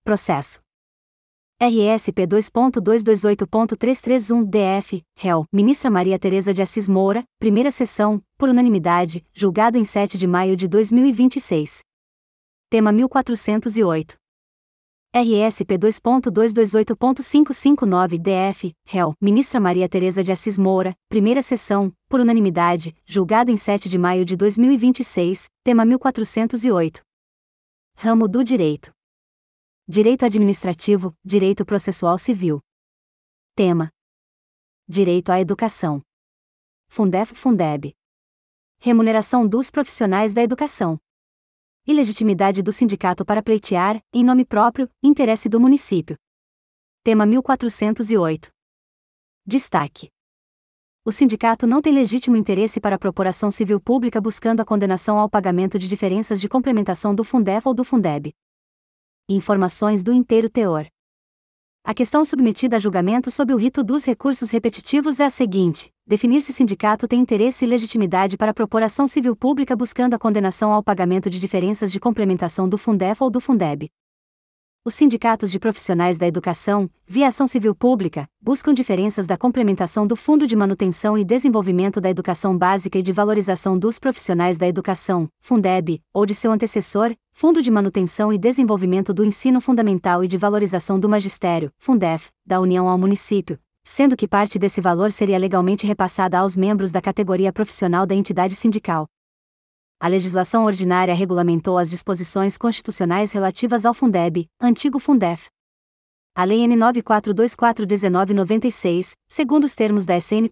processo. RSP 2.228.331-DF, réu, ministra Maria Tereza de Assis Moura, primeira sessão, por unanimidade, julgado em 7 de maio de 2026. Tema 1408. RSP 2.228.559-DF, réu, ministra Maria Tereza de Assis Moura, primeira sessão, por unanimidade, julgado em 7 de maio de 2026, tema 1408. Ramo do Direito. Direito Administrativo, Direito Processual Civil. Tema: Direito à Educação. Fundef-Fundeb. Remuneração dos profissionais da educação. Ilegitimidade do sindicato para pleitear, em nome próprio, interesse do município. Tema 1408. Destaque: o sindicato não tem legítimo interesse para propor ação civil pública buscando a condenação ao pagamento de diferenças de complementação do Fundef ou do Fundeb. Informações do inteiro teor. A questão submetida a julgamento sob o rito dos recursos repetitivos é a seguinte: definir se sindicato tem interesse e legitimidade para propor ação civil pública buscando a condenação ao pagamento de diferenças de complementação do Fundef ou do Fundeb. Os sindicatos de profissionais da educação, via ação civil pública, buscam diferenças da complementação do Fundo de Manutenção e Desenvolvimento da Educação Básica e de Valorização dos Profissionais da Educação, Fundeb, ou de seu antecessor, Fundo de Manutenção e Desenvolvimento do Ensino Fundamental e de Valorização do Magistério, Fundef, da União ao município, sendo que parte desse valor seria legalmente repassada aos membros da categoria profissional da entidade sindical. A legislação ordinária regulamentou as disposições constitucionais relativas ao Fundeb, antigo Fundef. A Lei N. 9424/1996, segundo os termos da SN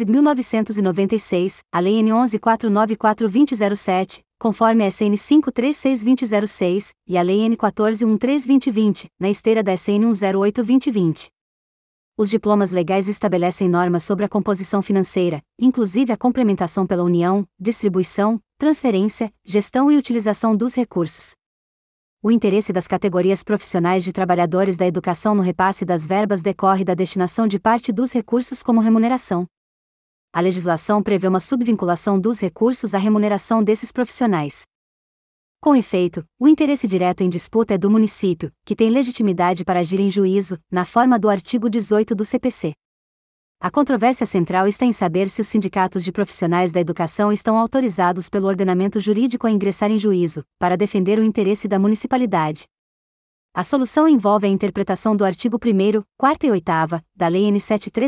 14.996, a Lei N. 11.494/2007, conforme a SN 536/2006, e a Lei N. 14.13/2020, na esteira da SN 108/2020. Os diplomas legais estabelecem normas sobre a composição financeira, inclusive a complementação pela União, distribuição, transferência, gestão e utilização dos recursos. O interesse das categorias profissionais de trabalhadores da educação no repasse das verbas decorre da destinação de parte dos recursos como remuneração. A legislação prevê uma subvinculação dos recursos à remuneração desses profissionais. Com efeito, o interesse direto em disputa é do município, que tem legitimidade para agir em juízo, na forma do artigo 18 do CPC. A controvérsia central está em saber se os sindicatos de profissionais da educação estão autorizados pelo ordenamento jurídico a ingressar em juízo, para defender o interesse da municipalidade. A solução envolve a interpretação do artigo 1º, 4ª e 8ª, da Lei N.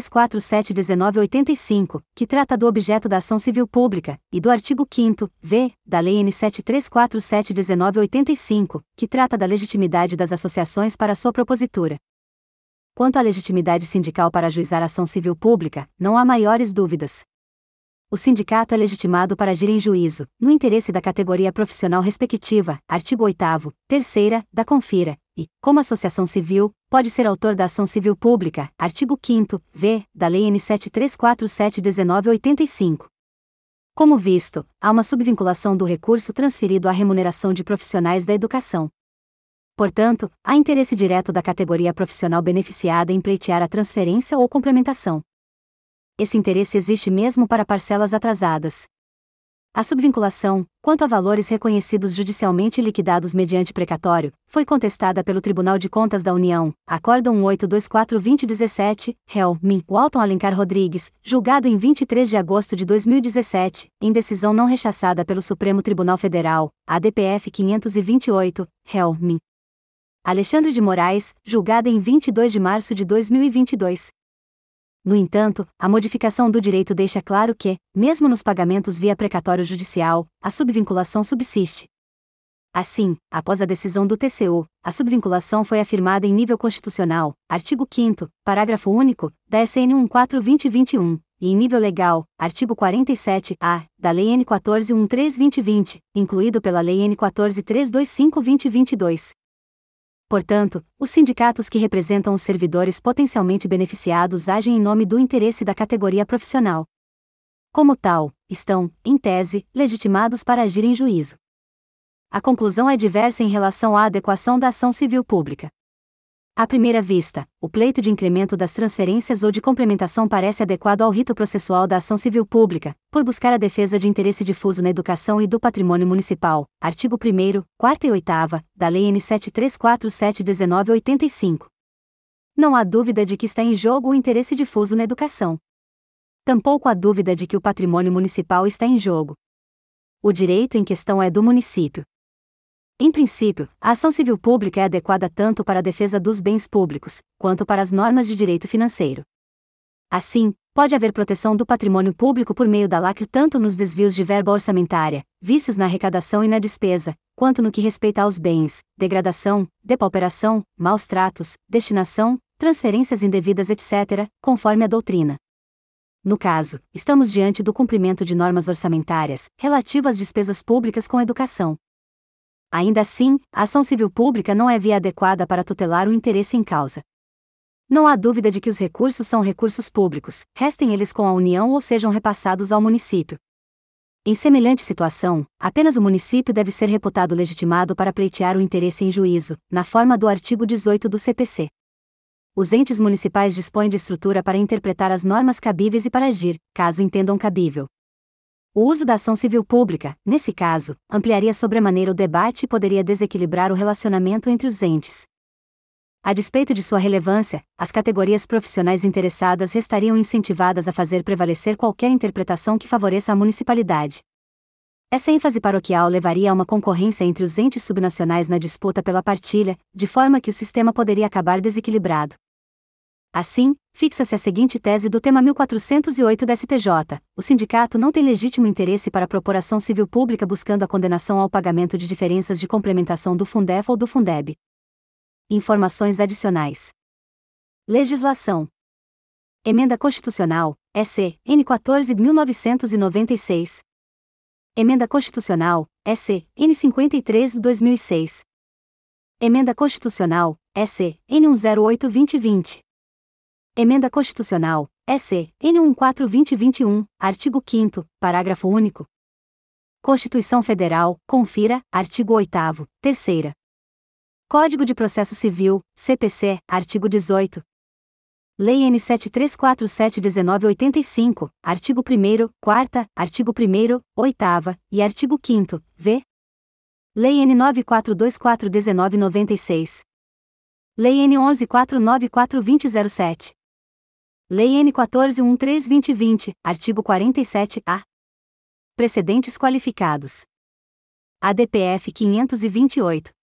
7347/1985, que trata do objeto da ação civil pública, e do artigo 5º, v, da Lei N. 7347/1985, que trata da legitimidade das associações para sua propositura. Quanto à legitimidade sindical para ajuizar ação civil pública, não há maiores dúvidas. O sindicato é legitimado para agir em juízo, no interesse da categoria profissional respectiva, artigo 8º, 3ª, da Confira, e, como associação civil, pode ser autor da ação civil pública, artigo 5º, v, da Lei N. 7347/1985. Como visto, há uma subvinculação do recurso transferido à remuneração de profissionais da educação. Portanto, há interesse direto da categoria profissional beneficiada em pleitear a transferência ou complementação. Esse interesse existe mesmo para parcelas atrasadas. A subvinculação, quanto a valores reconhecidos judicialmente e liquidados mediante precatório, foi contestada pelo Tribunal de Contas da União, Acórdão 1824/2017, réu, MIN, Walton Alencar Rodrigues, julgado em 23 de agosto de 2017, em decisão não rechaçada pelo Supremo Tribunal Federal, ADPF 528, réu, MIN. Alexandre de Moraes, julgada em 22 de março de 2022. No entanto, a modificação do direito deixa claro que, mesmo nos pagamentos via precatório judicial, a subvinculação subsiste. Assim, após a decisão do TCU, a subvinculação foi afirmada em nível constitucional, artigo 5º, parágrafo único, da SN 14/2021, e em nível legal, artigo 47-A, da Lei N. 14.13/2020, incluído pela Lei N. 14.325/2022. Portanto, os sindicatos que representam os servidores potencialmente beneficiados agem em nome do interesse da categoria profissional. Como tal, estão, em tese, legitimados para agir em juízo. A conclusão é diversa em relação à adequação da ação civil pública. À primeira vista, o pleito de incremento das transferências ou de complementação parece adequado ao rito processual da ação civil pública, por buscar a defesa de interesse difuso na educação e do patrimônio municipal, artigo 1º, 4º e 8º, da Lei N. 7347/1985. Não há dúvida de que está em jogo o interesse difuso na educação. Tampouco há dúvida de que o patrimônio municipal está em jogo. O direito em questão é do município. Em princípio, a ação civil pública é adequada tanto para a defesa dos bens públicos, quanto para as normas de direito financeiro. Assim, pode haver proteção do patrimônio público por meio da LAC tanto nos desvios de verba orçamentária, vícios na arrecadação e na despesa, quanto no que respeita aos bens, degradação, depauperação, maus tratos, destinação, transferências indevidas, etc., conforme a doutrina. No caso, estamos diante do cumprimento de normas orçamentárias, relativas às despesas públicas com educação. Ainda assim, a ação civil pública não é via adequada para tutelar o interesse em causa. Não há dúvida de que os recursos são recursos públicos, restem eles com a União ou sejam repassados ao município. Em semelhante situação, apenas o município deve ser reputado legitimado para pleitear o interesse em juízo, na forma do artigo 18 do CPC. Os entes municipais dispõem de estrutura para interpretar as normas cabíveis e para agir, caso entendam cabível. O uso da ação civil pública, nesse caso, ampliaria sobremaneira o debate e poderia desequilibrar o relacionamento entre os entes. A despeito de sua relevância, as categorias profissionais interessadas restariam incentivadas a fazer prevalecer qualquer interpretação que favoreça a municipalidade. Essa ênfase paroquial levaria a uma concorrência entre os entes subnacionais na disputa pela partilha, de forma que o sistema poderia acabar desequilibrado. Assim, fixa-se a seguinte tese do tema 1408 da STJ: o sindicato não tem legítimo interesse para propor ação civil pública buscando a condenação ao pagamento de diferenças de complementação do Fundef ou do Fundeb. Informações adicionais. Legislação. Emenda Constitucional, EC, N. 14.1996. Emenda Constitucional, EC, N. 53/2006. Emenda Constitucional, EC, N. 108/2020. Emenda Constitucional, EC, N. 14/2021, artigo 5º, parágrafo único. Constituição Federal, confira, artigo 8º, terceira. Código de Processo Civil, CPC, artigo 18. Lei N. 7347/1985, artigo 1º, 4ª, artigo 1º, 8ª e artigo 5º, v. Lei N. 9424/1996. Lei N. 11.494/2007. Lei N. 14.13/2020, artigo 47-A. Precedentes qualificados. ADPF 528.